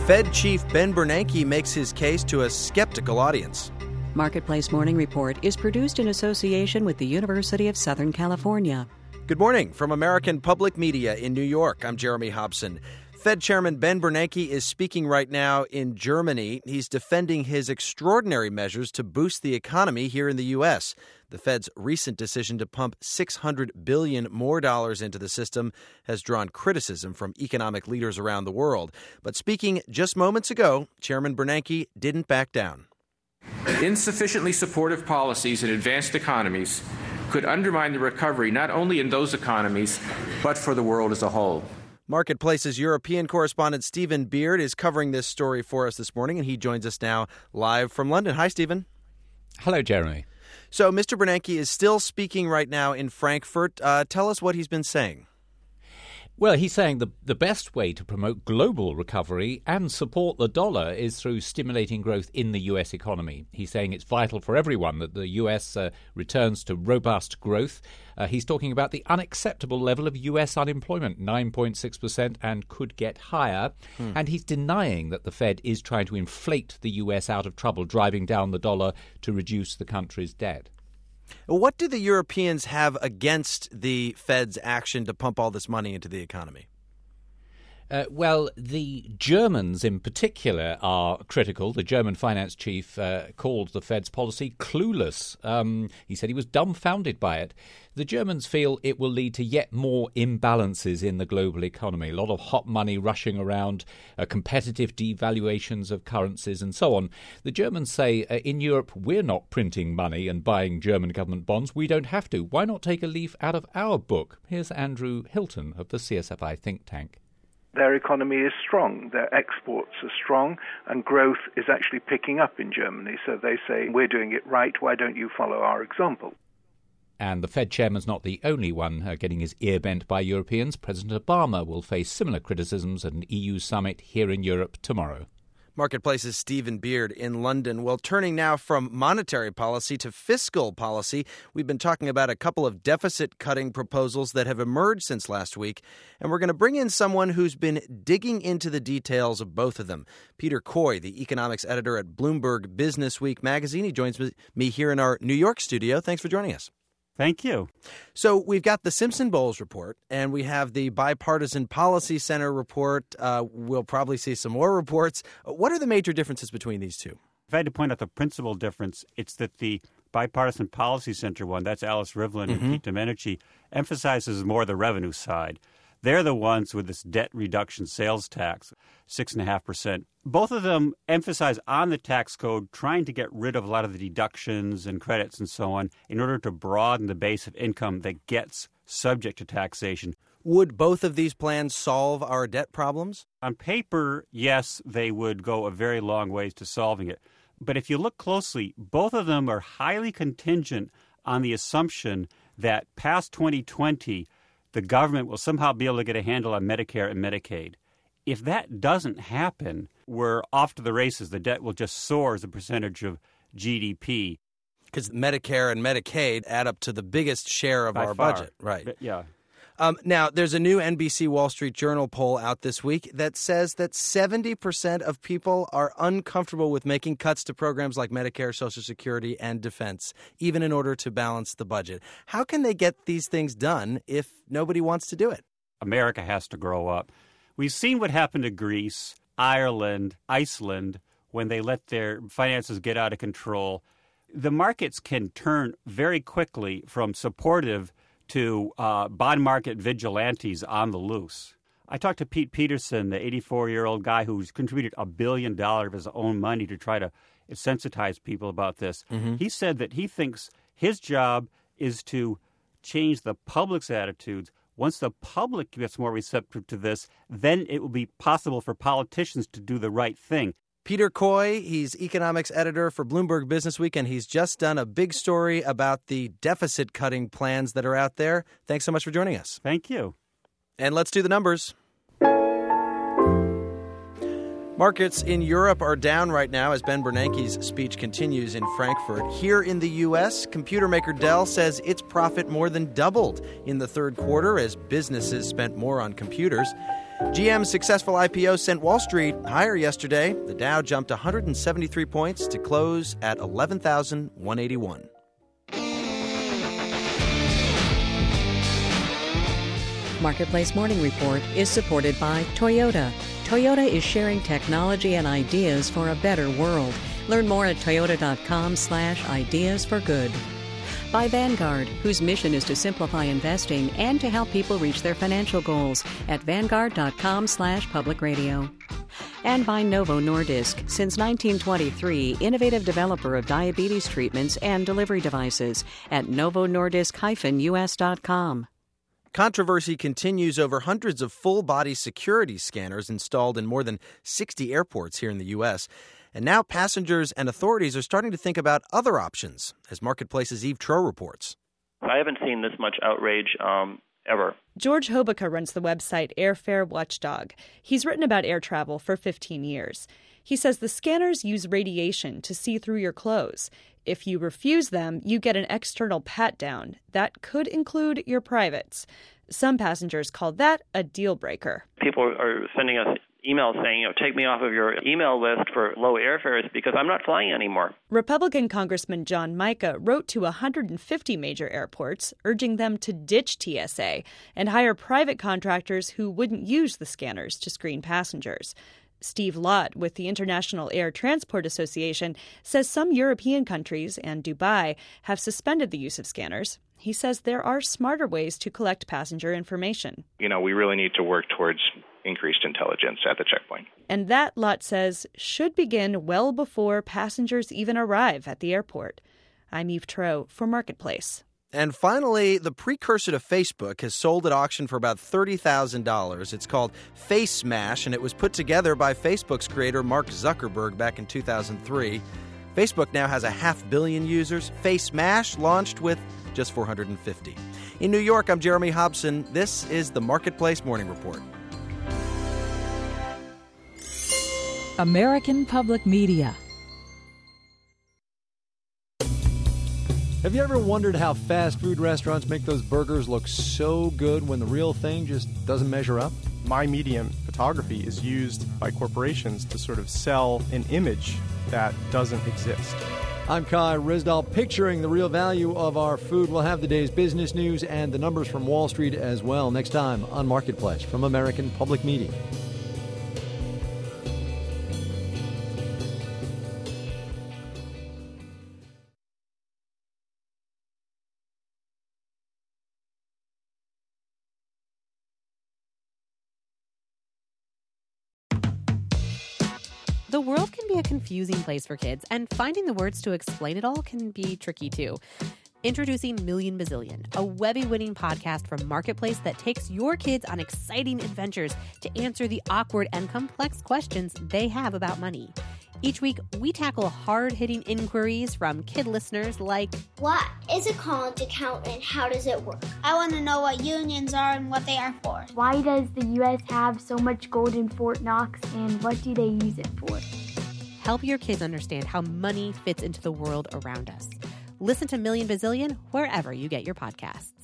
Fed Chief Ben Bernanke makes his case to a skeptical audience. Marketplace Morning Report is produced in association with the University of Southern California. Good morning from American Public Media in New York. I'm Jeremy Hobson. Fed Chairman Ben Bernanke is speaking right now in Germany. He's defending his extraordinary measures to boost the economy here in the U.S. The Fed's recent decision to pump $600 billion more into the system has drawn criticism from economic leaders around the world. But speaking just moments ago, Chairman Bernanke didn't back down. Insufficiently supportive policies in advanced economies could undermine the recovery not only in those economies, but for the world as a whole. Marketplace's European correspondent Stephen Beard is covering this story for us this morning, and he joins us now live from London. Hi, Stephen. Hello, Jeremy. So Mr. Bernanke is still speaking right now in Frankfurt. Tell us what he's been saying. Well, he's saying the best way to promote global recovery and support the dollar is through stimulating growth in the U.S. economy. He's saying it's vital for everyone that the U.S. Returns to robust growth. He's talking about the unacceptable level of U.S. unemployment, 9.6%, and could get higher. And he's denying that the Fed is trying to inflate the U.S. out of trouble, driving down the dollar to reduce the country's debt. What do the Europeans have against the Fed's action to pump all this money into the economy? Well, the Germans in particular are critical. The German finance chief called the Fed's policy clueless. He said he was dumbfounded by it. The Germans feel it will lead to yet more imbalances in the global economy. A lot of hot money rushing around, competitive devaluations of currencies and so on. The Germans say, in Europe, we're not printing money and buying German government bonds. We don't have to. Why not take a leaf out of our book? Here's Andrew Hilton of the CSFI think tank. Their economy is strong, their exports are strong, and growth is actually picking up in Germany. So they say, we're doing it right, why don't you follow our example? And the Fed chairman's not the only one getting his ear bent by Europeans. President Obama will face similar criticisms at an EU summit here in Europe tomorrow. Marketplace's Stephen Beard in London. Well, turning now from monetary policy to fiscal policy, we've been talking about a couple of deficit-cutting proposals that have emerged since last week, and we're going to bring in someone who's been digging into the details of both of them. Peter Coy, the economics editor at Bloomberg Businessweek magazine. He joins me here in our New York studio. Thanks for joining us. Thank you. So we've got the Simpson-Bowles report, and we have the Bipartisan Policy Center report. We'll probably see some more reports. What are the major differences between these two? If I had to point out the principal difference, it's that the Bipartisan Policy Center one, that's Alice Rivlin and Pete Domenici, emphasizes more the revenue side. They're the ones with this debt reduction sales tax, 6.5%. Both of them emphasize on the tax code trying to get rid of a lot of the deductions and credits and so on in order to broaden the base of income that gets subject to taxation. Would both of these plans solve our debt problems? On paper, yes, they would go a very long ways to solving it. But if you look closely, both of them are highly contingent on the assumption that past 2020, the government will somehow be able to get a handle on Medicare and Medicaid. If that doesn't happen, we're off to the races. The debt will just soar as a percentage of GDP. Because Medicare and Medicaid add up to the biggest share of our budget. Right. Yeah. Now, there's a new NBC Wall Street Journal poll out this week that says that 70% of people are uncomfortable with making cuts to programs like Medicare, Social Security, and defense, even in order to balance the budget. How can they get these things done if nobody wants to do it? America has to grow up. We've seen what happened to Greece, Ireland, Iceland, when they let their finances get out of control. The markets can turn very quickly from supportive to bond market vigilantes on the loose. I talked to Pete Peterson, the 84-year-old guy who's contributed $1 billion of his own money to try to sensitize people about this. He said that he thinks his job is to change the public's attitudes. Once the public gets more receptive to this, then it will be possible for politicians to do the right thing. Peter Coy, he's economics editor for Bloomberg Businessweek, and he's just done a big story about the deficit-cutting plans that are out there. Thanks so much for joining us. Thank you. And let's do the numbers. Markets in Europe are down right now as Ben Bernanke's speech continues in Frankfurt. Here in the U.S., computer maker Dell says its profit more than doubled in the third quarter as businesses spent more on computers. GM's successful IPO sent Wall Street higher yesterday. The Dow jumped 173 points to close at 11,181. Marketplace Morning Report is supported by Toyota. Toyota is sharing technology and ideas for a better world. Learn more at toyota.com/ideas for good. By Vanguard, whose mission is to simplify investing and to help people reach their financial goals at vanguard.com/public radio. And by Novo Nordisk, since 1923, innovative developer of diabetes treatments and delivery devices at novonordisk-us.com. Controversy continues over hundreds of full-body security scanners installed in more than 60 airports here in the U.S., and now passengers and authorities are starting to think about other options, as Marketplace's Eve Troeh reports. I haven't seen this much outrage ever. George Hobeca runs the website Airfare Watchdog. He's written about air travel for 15 years. He says the scanners use radiation to see through your clothes. If you refuse them, you get an external pat-down. That could include your privates. Some passengers call that a deal breaker. People are sending us emails saying, take me off of your email list for low airfares because I'm not flying anymore. Republican Congressman John Mica wrote to 150 major airports, urging them to ditch TSA and hire private contractors who wouldn't use the scanners to screen passengers. Steve Lott with the International Air Transport Association says some European countries and Dubai have suspended the use of scanners. He says there are smarter ways to collect passenger information. We really need to work towards increased intelligence at the checkpoint. And that, Lott says, should begin well before passengers even arrive at the airport. I'm Eve Troeh for Marketplace. And finally, the precursor to Facebook has sold at auction for about $30,000. It's called Face Smash, and it was put together by Facebook's creator Mark Zuckerberg back in 2003. Facebook now has 500 million users. Face Smash launched with just 450. In New York, I'm Jeremy Hobson. This is the Marketplace Morning Report. American Public Media. Have you ever wondered how fast food restaurants make those burgers look so good when the real thing just doesn't measure up? My medium, photography, is used by corporations to sort of sell an image that doesn't exist. I'm Kai Risdal. Picturing the real value of our food. We'll have the day's business news and the numbers from Wall Street as well next time on Marketplace from American Public Media. The world can be a confusing place for kids, and finding the words to explain it all can be tricky too. Introducing Million Bazillion, a Webby-winning podcast from Marketplace that takes your kids on exciting adventures to answer the awkward and complex questions they have about money. Each week, we tackle hard-hitting inquiries from kid listeners like, what is a college account and how does it work? I want to know what unions are and what they are for. Why does the U.S. have so much gold in Fort Knox and what do they use it for? Help your kids understand how money fits into the world around us. Listen to Million Bazillion wherever you get your podcasts.